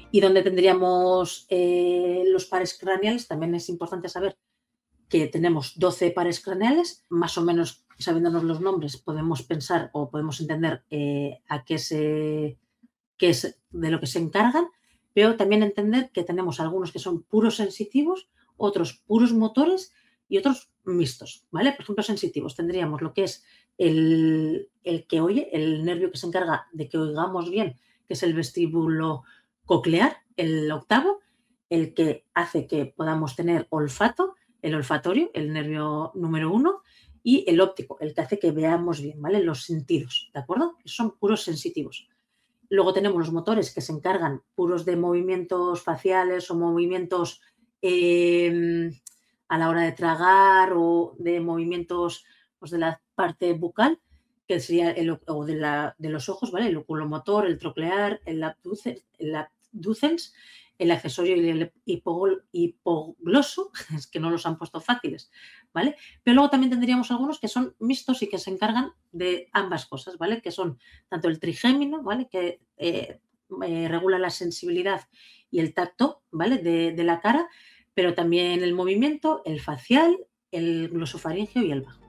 Y donde tendríamos los pares craneales, también es importante saber que tenemos 12 pares craneales, más o menos sabiéndonos los nombres podemos pensar o podemos entender a qué es de lo que se encargan, pero también entender que tenemos algunos que son puros sensitivos, otros puros motores y otros mixtos, ¿vale? Por ejemplo, sensitivos tendríamos lo que es el que oye, el nervio que se encarga de que oigamos bien, que es el vestíbulo coclear, el octavo, el que hace que podamos tener olfato, el olfatorio, el nervio número 1, y el óptico, el que hace que veamos bien, ¿vale? Los sentidos, ¿de acuerdo? Son puros sensitivos. Luego tenemos los motores que se encargan puros de movimientos faciales o movimientos a la hora de tragar o de movimientos pues, de la parte bucal, que sería o de los ojos, ¿vale? El oculomotor, el troclear, el abducens, el accesorio y el hipogloso, es que no los han puesto fáciles, ¿vale? Pero luego también tendríamos algunos que son mixtos y que se encargan de ambas cosas, ¿vale? Que son tanto el trigémino, ¿vale? Que regula la sensibilidad y el tacto, ¿vale? De la cara, pero también el movimiento, el facial, el glosofaringeo y el vago.